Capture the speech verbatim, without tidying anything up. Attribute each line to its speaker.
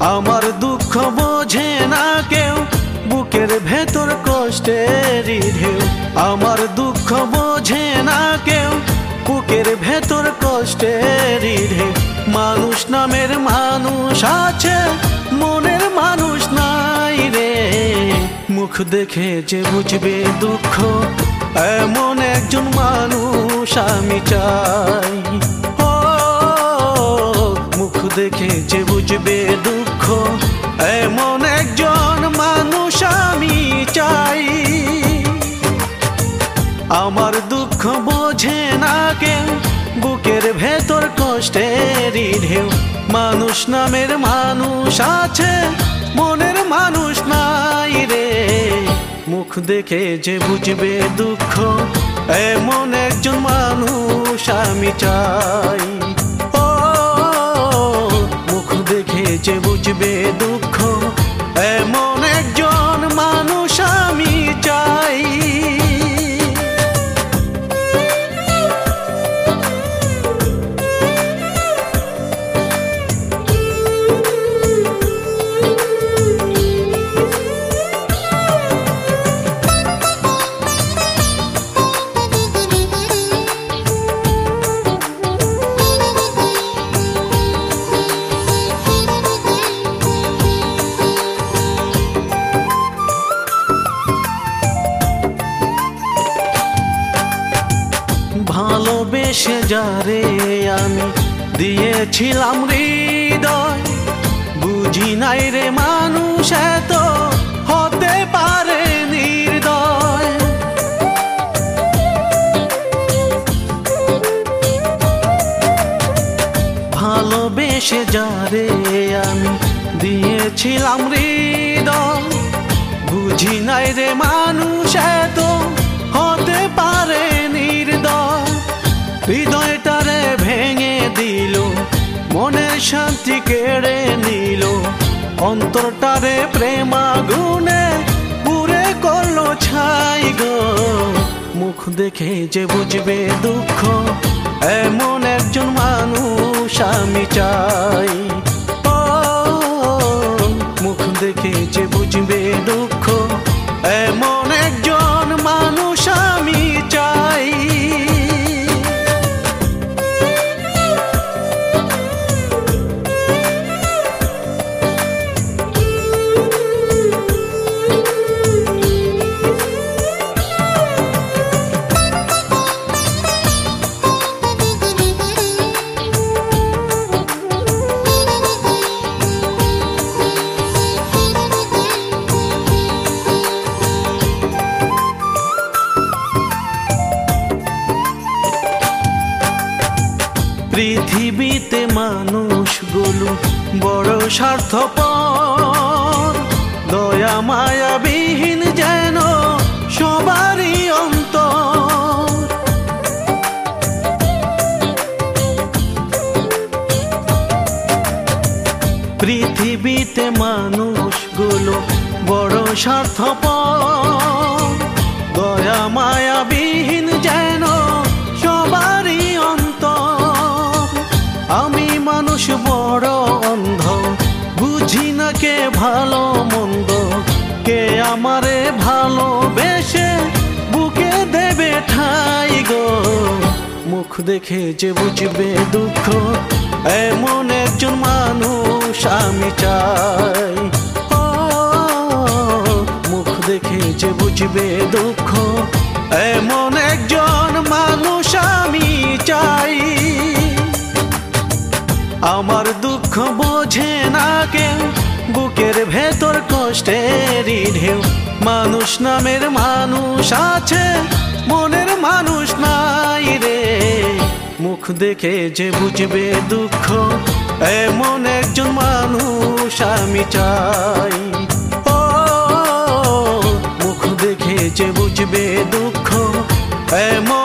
Speaker 1: আমার দুঃখ বোঝে না কেউ, বুকের ভেতর কষ্টেরই ঢেউ। আমার দুঃখ বোঝে না কেউ, বুকের ভেতর কষ্টেরই ঢেউ। মানুষ নামের মানুষ আছে, মনের মানুষ নাই রে। মুখ দেখে যে বুঝবে দুঃখ, এমন একজন মানুষ আমি চাই। ও মুখ দেখে যে বুঝবে দুঃখ, এমন একজন মানুষ আমি চাই। আমার দুঃখ বোঝে না কেউ, বুকের ভেতর কষ্টেরই ঢেউ। মানুষ নামের মানুষ আছে, মনের মানুষ নাই রে। মুখ দেখে যে বুঝবে দুঃখ, এমন একজন মানুষ আমি চাই। ও মুখ দেখে যে বুঝবে দুঃখ, এমন একজন মানুষ আমি চাই। ভালোবেসে যারে আমি দিয়েছিলাম হৃদয়, বুঝি নাই রে মানুষ এত হতে পারে নির্দয়। ভালোবেসে যারে আমি দিয়েছিলাম হৃদয়, বুঝি নাই রে মানুষ এত হতে পারে নির্দয়। হৃদয়টারে ভেঙে দিল, মনের শান্তি কেড়ে নিল, অন্তরটারে প্রেম আগুনে পুড়ে করলো ছাই গো। মুখ দেখে যে বুঝবে দুঃখ, এমন একজন মানুষ আমি চাই। ও মুখ দেখে যে বুঝবে দুঃখ, এমন একজন মানুষ আমি চাই। পৃথিবীতে মানুষগুলো বড় স্বার্থপর, দয়া মায়া বিহীন যেন সবারই অন্তর। পৃথিবীতে মানুষগুলো বড় স্বার্থপর, দয়া মায়া বিহীন যেন সবারই অন্তর। আমি মানুষ বড় অন্ধ, বুঝি না কে ভালো মন্দ, কে আমারে ভালোবেসে বুকে দেবে ঠাই গো। মুখ দেখে যে বুঝবে দুঃখ, এমন একজন মানুষ আমি চাই। ও মুখ দেখে যে বুঝবে দুঃখ, এমন একজন মানুষ আমি চাই। আমার দুঃখ বোঝে না কেউ, বুকের ভেতর কষ্টেরই ঢেউ। মানুষ নামের মানুষ আছে, মনের মানুষ নাই রে। মুখ দেখে যে বুঝবে দুঃখ, এমন একজন মানুষ আমি চাই। ও মুখ দেখে যে বুঝবে দুঃখ, এমন